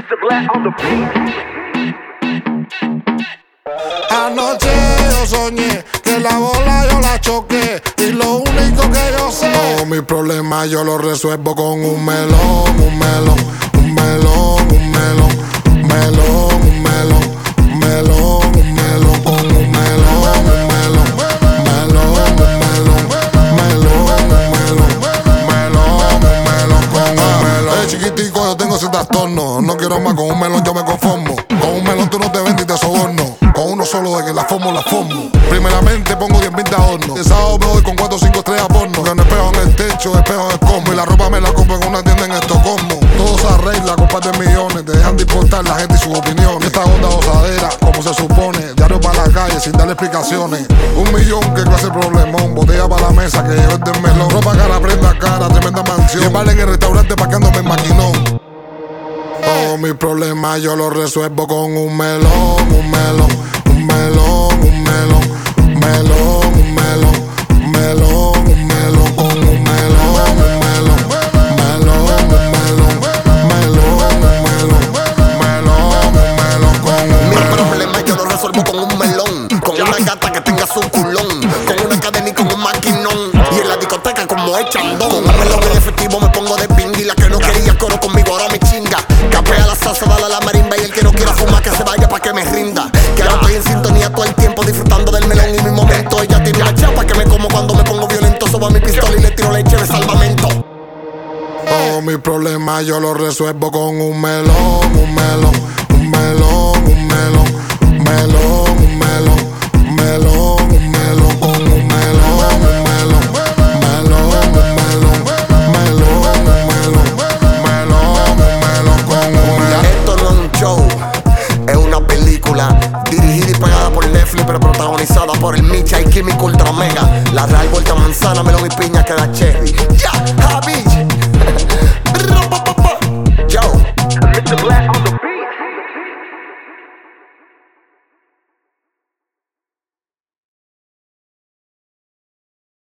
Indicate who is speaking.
Speaker 1: Mr. Black on the beat.
Speaker 2: Anoche yo soñé que la bola yo la choqué y lo único que yo sé, todos mis problemas yo los resuelvo con un melón, un melón, un melón, un melón, un melón, un melón, un melón, un melón, con un melón, un melón, melón, un melón, melón, un melón, melón, un melón, con un melón. Chiquitico, yo tengo ese trastorno, no quiero más, con un melón yo me conformo. Con un melón tú no te vendes y te soborno. Con uno solo de que la formo. Primeramente pongo 10.000 de adorno. El sábado me voy con 4 o 5 estrellas porno. Con espejo en el techo, espejo en el combo. Y la ropa me la compro en una tienda en Estocolmo. Todo se arregla con par de millones. Te dejan de importar la gente y sus opiniones. Y esta onda osadera, como se supone. Diario para la calle sin darle explicaciones. 1 millón, qué clase de problemón. Botella para la mesa que llevo del melón. Ropa cara, prenda cara, tremenda mansión. Llevarle en el restaurante paqueándome el maquinón. Todos mis problemas yo los resuelvo con un melón, un melón, un melón, un melón, un melón, un melón, un melón, un melón, con un melón, un melón, melón, un melón, melón, un melón, melón, un melón, con un melón.
Speaker 3: Mis problemas yo los resuelvo con un melón, con una gata que tenga su culón, con una cadena y con un maquinón, y en la discoteca como el chandón. Con un melón en efectivo me pongo de pingui, la que no quería coro conmigo ahora me chinga. Capea la salsa, dale a la marimba, y el que no quiera fumar que se vaya pa' que me rinda. Que ahora estoy en sintonía todo el tiempo disfrutando del melón y mi momento. Ella tiene una chapa que me como cuando me pongo violento. Soba mi pistola y le tiro leche de salvamento.
Speaker 2: Todos mis problemas yo los resuelvo con un melón, un melón, un melón, un melón, un melón, un melón, un melón, un melón, con un melón, un melón, melón, un melón, melón, un melón, melón, un melón, con un melón.
Speaker 3: Esto no es un show, es una película dirigida y pagada por Netflix, pero protagonizada por el Micha y Químico Ultra Mega. La Real Vuelta Manzana, melón y piña que da cherry. Ya, Javi.